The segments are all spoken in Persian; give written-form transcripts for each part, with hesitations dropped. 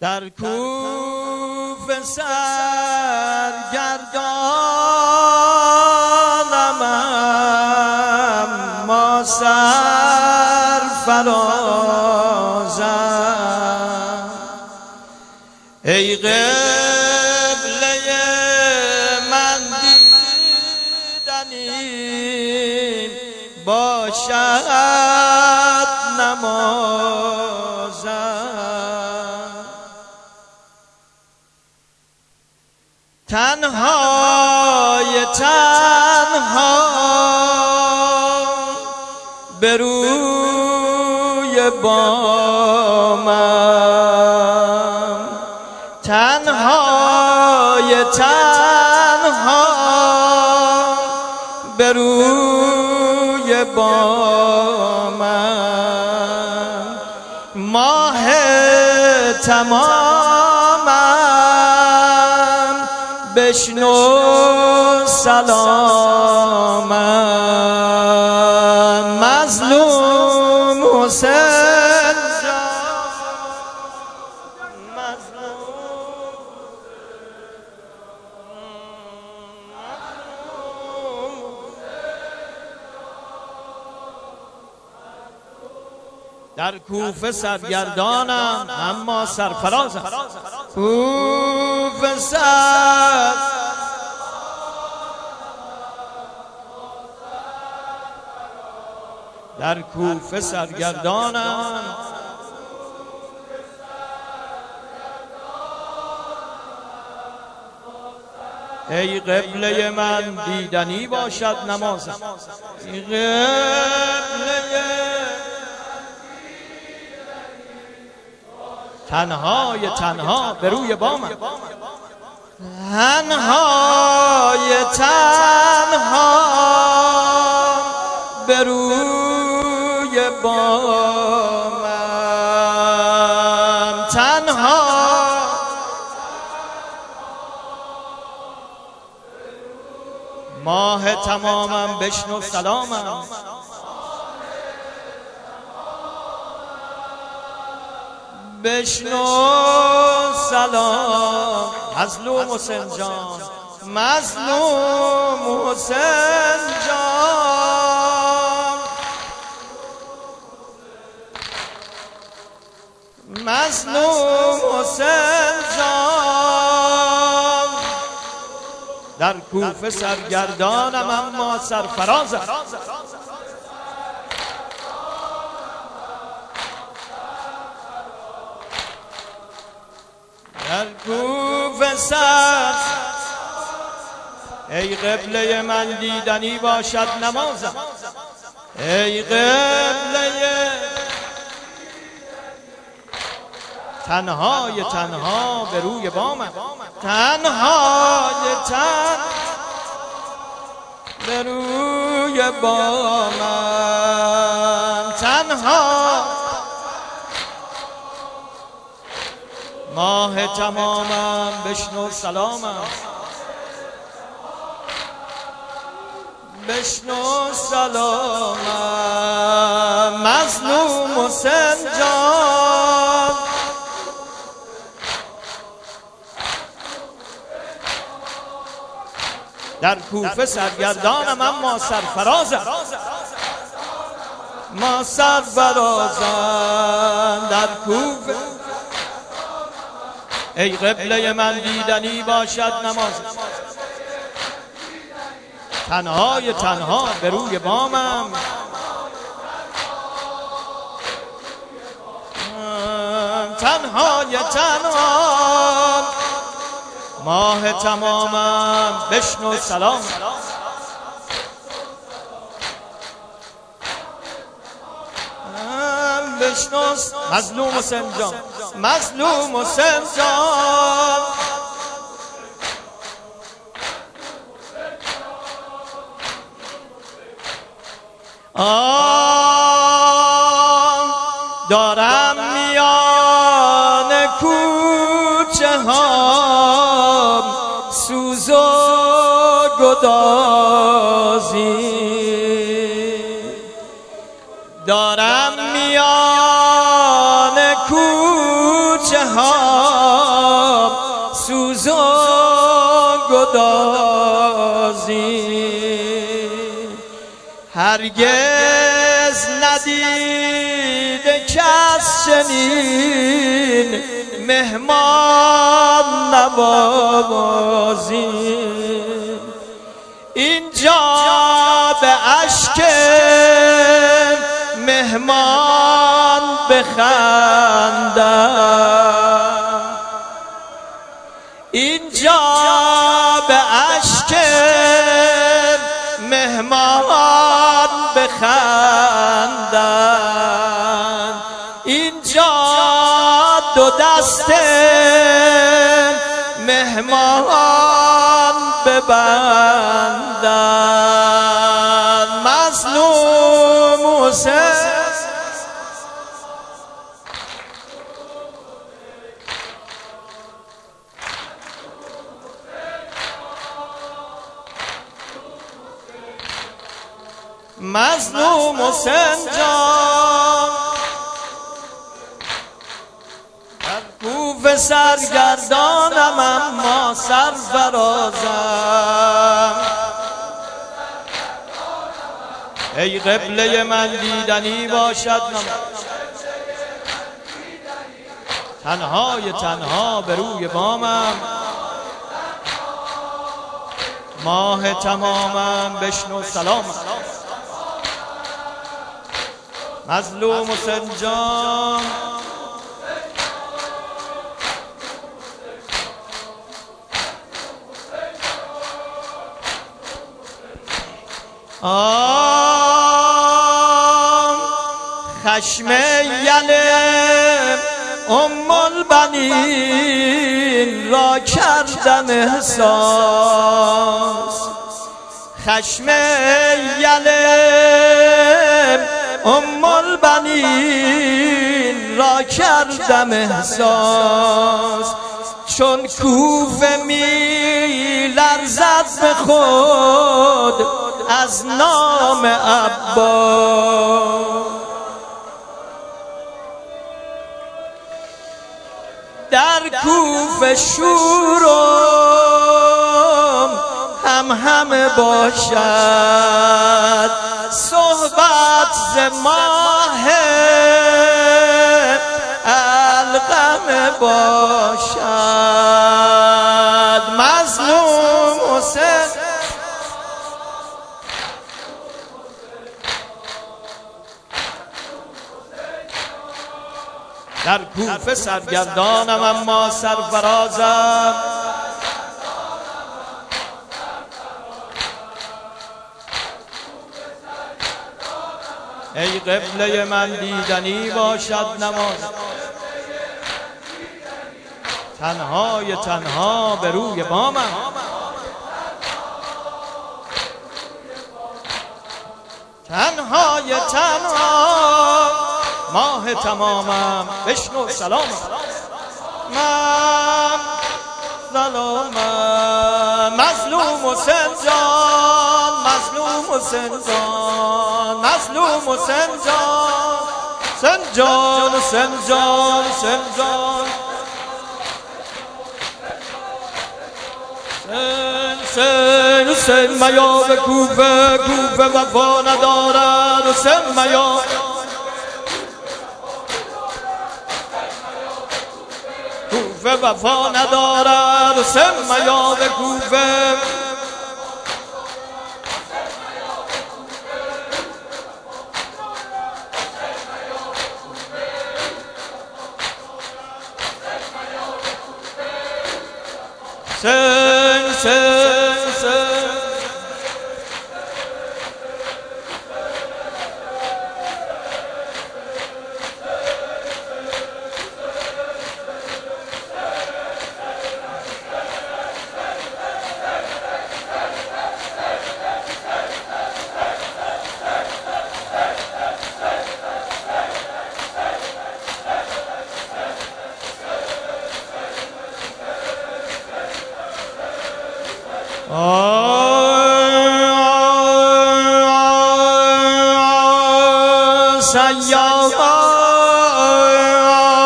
در کوفه سرگردانم اما سرفرازم. ای قبله من دیدنی باشد نمازم. تنهای تنها به روی بامم، تنهای تنها به روی بامم. ماه تمامم بشنو سلامم. مظلوم حسین جان، در کوفه سرگردانم اما سرفرازم. کوفه در کوفه سرگردانم ای قبله من دیدنی باشد نمازم. ای قبله تنهای تنها به روی بامم، تنهای تنها به روی بامم. تنها ماه تمامم بشنو سلامم. بشنو سلام. مظلوم حسین جان، مظلوم حسین جان، مظلوم حسین جان. در کوفه سرگردانم اما سرفرازم. در کوفه سر ای قبله من دیدنی باشد نمازم. ای قبله تنهای تنها به روی بامم، تنهای تن به روی بامم. تنها ماه تمامم بشنو سلامم. بشنو سلامم. مظلوم حسین جان، در کوفه سرگردانم اما سرفرازم. ما سرفرازم در کوفه ای قبله من دیدنی باشد نمازم. تنهای تنها به روی بامم، تنهای تنها ماه تمامم بشنو سلام. بشنو مظلوم حسین جان، مظلوم حسین جان. دارم میان کوچه ها سوز و گدازی، دارم میان کوچه ها گدازی، هرگز ندیده کس چنین مهمان نوازی. اینجا به اشک مهمان بخندم، اینجا به اشک مهمان بخندن، اینجا دو دست مهمان ببندن. مظلوم حسین مظلوم حسین جان در کوفه سرگردانم اما سرفرازم. ای قبله من دیدنی باشد تنهای تنها به روی بامم، ماه تمامم بشنو سلام. مظلوم حسین جان خشم یل ام البنین را کردم احساس، خشم یل ام البنین را کردم احساس، چون کوفه می لرزد به خود از نام عباس. در کوفه شورم همه باشد، صحبت ز ماه القم باشد. مظلوم حسین در کوفه سرگردانم اما سرفرازم، ای قبله من دیدنی باشد نماز تنهای تنها به روی بامم، تنهای تنها ماه تمامم بشنو سلام. من سلامم مظلوم حسین جان، مظلوم حسین جان، مظلوم حسین جان، حسین جان، حسین جان، حسین جان، حسین حسین میا به کوفه، کوفه وفا ندارد. حسین میا کوفه وفا ندارد. حسین میا به کوفه حسین حسین حسین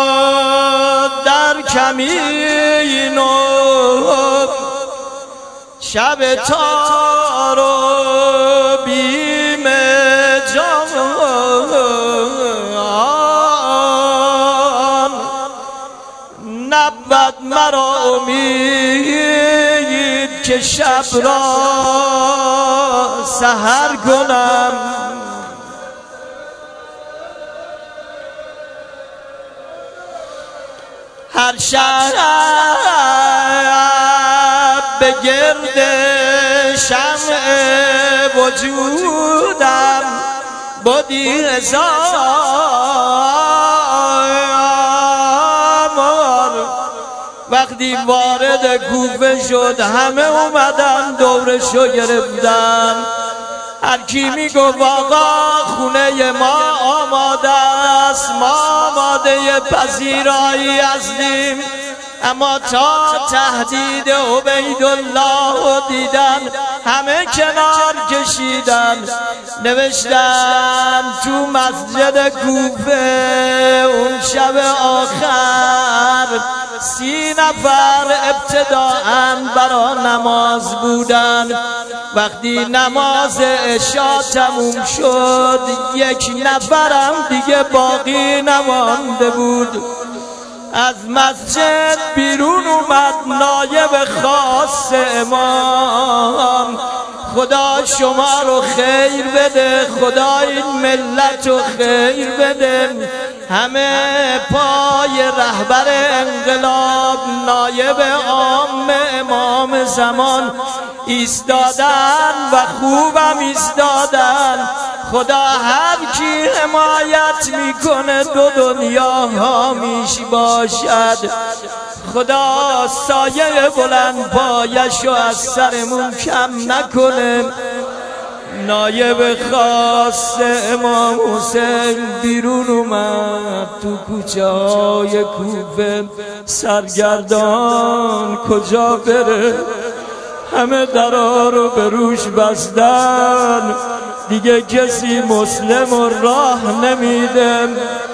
سیاد در کمین شب تار و بیم جان نبود مرا امید که شب را سحر کنم. هر شب به گرد شمع وجودم بودی هزار. وقتی وارد کوفه شد همه اومدن دورشو گرفتن. هر کی میگفت آقا خونه ما آماده است، ما آماده پذیرایی هستیم، اما تا تهدید عبیدالله دیدن همه کنار کشیدن. نوشتن تو مسجد کوفه اون شب آخر 30 نفر ابتداءً برا نماز بودن. وقتی نماز عشا تموم شد 1 نفرم دیگه باقی نمانده بود. از مسجد بیرون اومد نایب خاص امام. خدا شما رو خیر بده، خدا این ملت رو خیر بده. همه پای رهبر انقلاب نایب عام امام زمان ایستادن و خوبم ایستادن. خدا هر کی حمایت میکنه 2 دنیا حامیش باشد. خدا سایه بلند پایشو از سرمون کم نکنه. نایب خاص امام حسین بیرون اومد تو کوچه های کوفه. سرگردان کجا بره؟ همه درها رو به روش بستن، دیگه کسی مسلم و راه نمیده.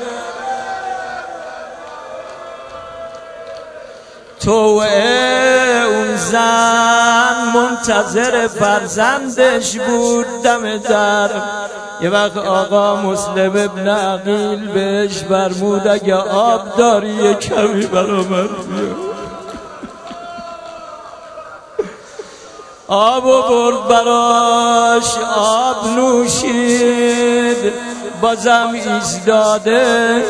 توعه اون زن منتظر فرزندش بود دم در. یه وقت آقا مسلم ابن عقیل بهش فرمود اگه آب داری یه کمی برا من بیار. آب برد براش، آب نوشید، بازم ایستاده.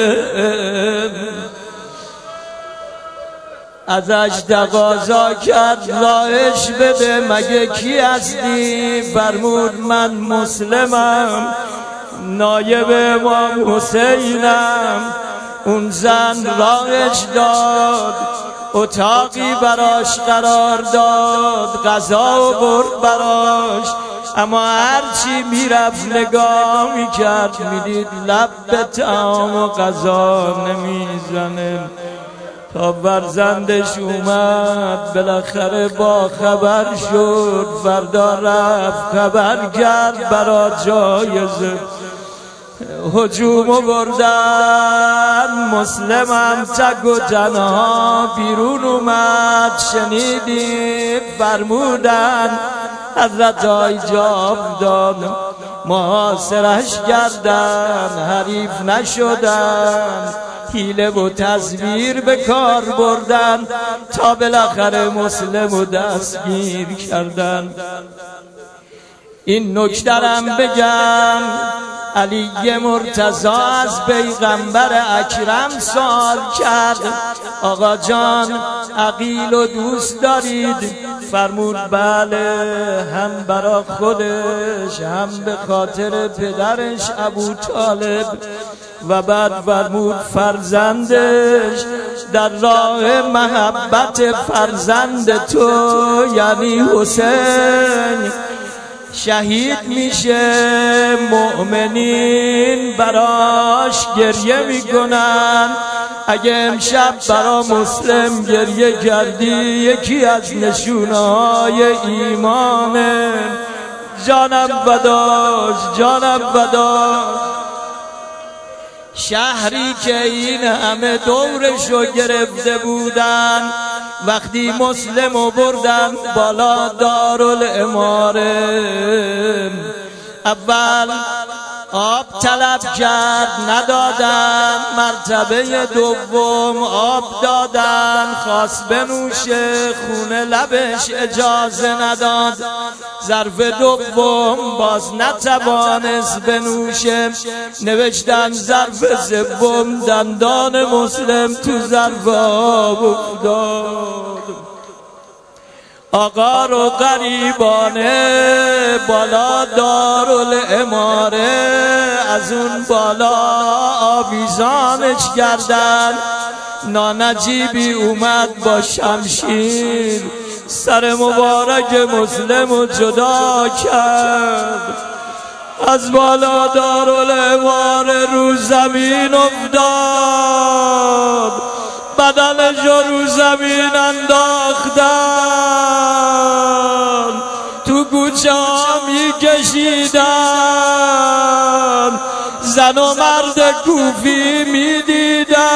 ازش تقاضا کرد راهش بده، مگه کی هستی؟ فرمود من مسلمم، نایب امام حسینم. اون زن راهش داد، اتاقی براش قرار داد، غذا و برد براش. اما هرچی میرفت نگاه میکرد میدید لب به طعام و غذا نمیزنه. تا فرزندش اومد بالاخره با خبر شد. فردا رفت خبر کرد برا جایزه. هجومو بردن، مسلمم تک و تنها بیرون اومد. شنیدیم فرمودن حضرت ایجاب داد، محاصرش کردن، حریف نشدن، حیله و تزویر به کار بردن تا بالاخره مسلم و دستگیر کردن. این نکترم بگم، علی مرتضی از پیغمبر اکرم سوال کرد آقا جان عقیل و دوست دارید؟ فرمود بله، هم برا خودش هم به خاطر پدرش ابو طالب. و بعد فرمود فرزندش در راه محبت فرزند تو یعنی حسین شهید میشه. مؤمنین براش گریه میکنن. اگه امشب برا مسلم گریه کردی یکی از نشونهای ایمانه. جانم فداش، جانم فداش. شهری که این همه دورشو گرفته بودن وقتی مسلمو بردن بالا دارالاماره، اول آب طلب کرد ندادن، مرتبه دوم آب دادن خواست بنوشه خونه لبش اجازه نداد، ظرف دوم باز نتوانست بنوشه، نوشتن ظرف سوم دندان مسلم تو ظرف آب افتاد. آقا رو غریبانه بالا دارالاماره، از اون بالا آویزانش کردن. نانجیبی اومد با شمشیر سر مبارک مسلم رو جدا کرد، از بالا دارالاماره رو زمین افتاد، بدنش رو زمین انداختن، تو کوچه ها میکشیدن، زن و مرد کوفی میدیدن.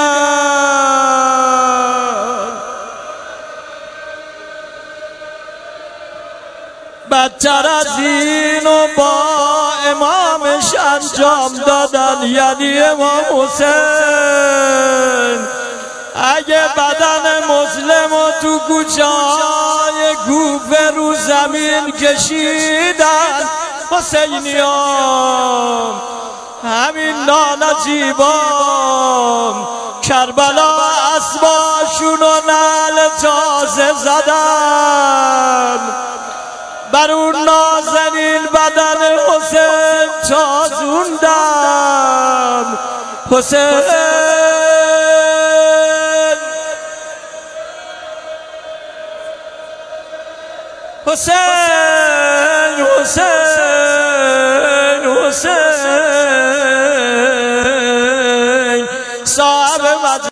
بدتر از اینو با امامش انجام دادن، یعنی امام حسین. اگه بدن مسلم و تو کوچه های کوفه رو زمین کشیدن، حسینیان همین نانجیبان کربلا اسباشون و نعل تازه زدن، بر اون نازنین بدن حسین تازوندن. حسین حسین حسین حسین صاحب